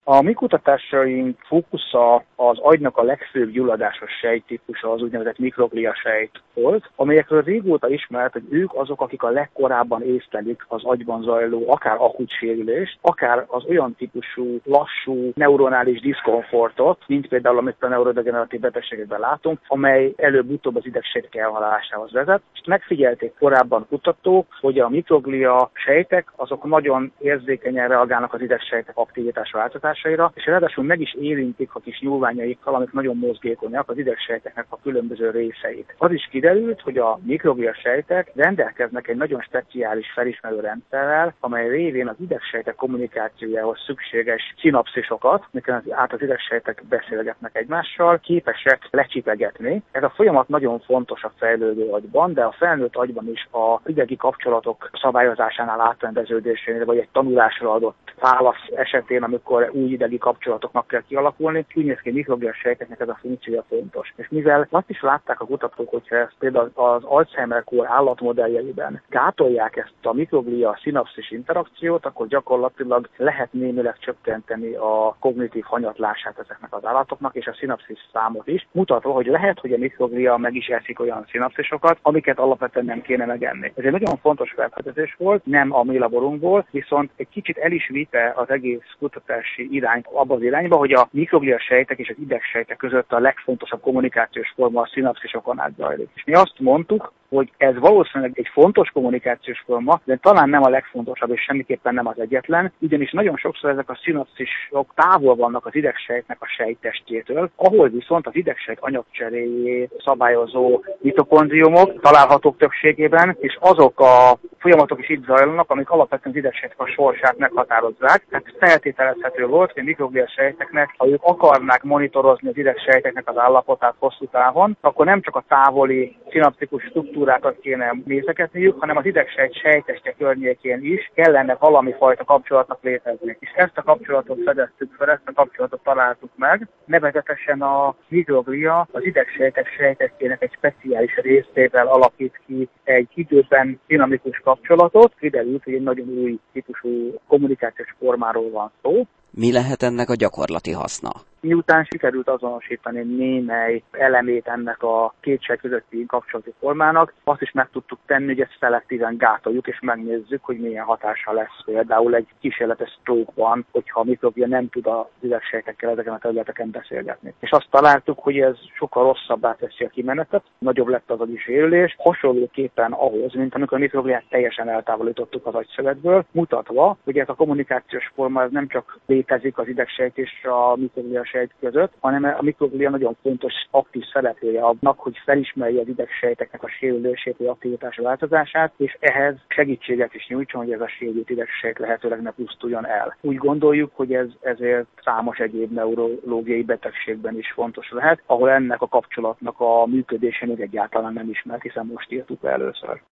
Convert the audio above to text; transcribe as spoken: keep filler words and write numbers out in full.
A mi kutatásaink fókusza az agynak a legfőbb gyulladásos sejttípusa az úgynevezett mikroglia sejt volt, amelyekről régóta ismert, hogy ők azok, akik a legkorábban észlelik az agyban zajló akár akut sérülést, akár az olyan típusú lassú neuronális diszkomfortot, mint például amit a neurodegeneratív betegségekben látunk, amely előbb-utóbb az idegsejtek elhalálásához vezet. És megfigyelték korábban kutatók, hogy a mikroglia sejtek azok nagyon érzékenyen reagálnak az idegsejtek aktivitás változásaira, és ráadásul meg is érintik a kis nyúlványaikkal, amik nagyon mozgékonyak, az idegsejteknek a különböző részeit. Az is kiderült, hogy a mikroglia sejtek rendelkeznek egy nagyon speciális felismerő rendszerrel, amely révén az idegsejtek kommunikációjához szükséges szinapszisokat, mikor át az idegsejtek beszélgetnek egymással, képesek lecsipegetni. Ez a folyamat nagyon fontos a fejlődő agyban, de a felnőtt agyban is a idegi kapcsolatok szabályozásánál, átrendeződésénél, vagy egy tanulásra adott válasz esetén, amikor új idegi kapcsolatoknak kell kialakulni, úgy néz ki, mikroglia sejteknek ez a funkciója fontos. És mivel azt is látták a kutatók, hogyha ezt például az Alzheimer-kór állatmodelljeiben gátolják ezt a mikroglia szinapszis interakciót, akkor gyakorlatilag lehet némileg csökkenteni a kognitív hanyatlását ezeknek az állatoknak, és a szinapszis számot is, mutatva, hogy lehet, hogy a mikroglia meg is eszik olyan szinapszisokat, amiket alapvetően nem kéne megenni. Ez egy nagyon fontos felfedezés volt, nem a mi laborunkból, viszont egy kicsit el is vitte az egész kutatási irányt abba az irányba, hogy a mikroglia sejtek és az idegsejtek között a legfontosabb kommunikációs forma a szinapszisokon át zajlik. És mi azt mondtuk, hogy ez valószínűleg egy fontos kommunikációs forma, de talán nem a legfontosabb, és semmiképpen nem az egyetlen, ugyanis nagyon sokszor ezek a szinapszisok távol vannak az idegsejtnek a sejttestjétől, ahol viszont az idegsejt anyagcseréjét szabályozó mitokondriumok találhatók többségében, és azok a folyamatok is itt zajlanak, amik alapvetően az idegsejtek a sorsát meghatározzák. Tehát feltételezhető volt, hogy a mikroglia sejteknek, ha ők akarnák monitorozni az idegsejteknek az állapotát hosszú távon, akkor nem csak a távoli szinaptikus struktúrákat kéne nézegetniük, hanem az idegsejt sejtestje környékén is kellene valami fajta kapcsolatnak létezni. És ezt a kapcsolatot fedeztük fel, ezt a kapcsolatot találtuk meg, nevezetesen a mikroglia az idegsejtek sejtestjének egy speciális részével alakít ki egy időben dinamikus kapcsolatot. Kiderült, hogy egy nagyon új típusú kommunikációs formáról van szó. Mi lehet ennek a gyakorlati haszna? Miután sikerült azonosítani némely elemét ennek a két sejt közötti kapcsolati formának, azt is meg tudtuk tenni, hogy ezt szelektíven gátoljuk, és megnézzük, hogy milyen hatása lesz például egy kísérletes stroke-ban, hogyha a mikroglia nem tud az idegsejtekkel ezeken a területeken beszélgetni. És azt találtuk, hogy ez sokkal rosszabbá teszi a kimenetet, nagyobb lett az agyi sérülés, hasonlóképpen ahhoz, mint amikor a mikrogliát teljesen eltávolítottuk az agyszövetből, mutatva, hogy ez a kommunikációs forma ez nem csak létezik az idegsejt és a mikroglia sejt között, hanem a mikroglia nagyon fontos aktív szereplője annak, hogy felismerje az idegsejteknek a sérülését vagy aktivitás változását, és ehhez segítséget is nyújtson, hogy ez a sérült idegsejt lehetőleg ne pusztuljon el. Úgy gondoljuk, hogy ez ezért számos egyéb neurológiai betegségben is fontos lehet, ahol ennek a kapcsolatnak a működése még egyáltalán nem ismert, hiszen most írtuk be először.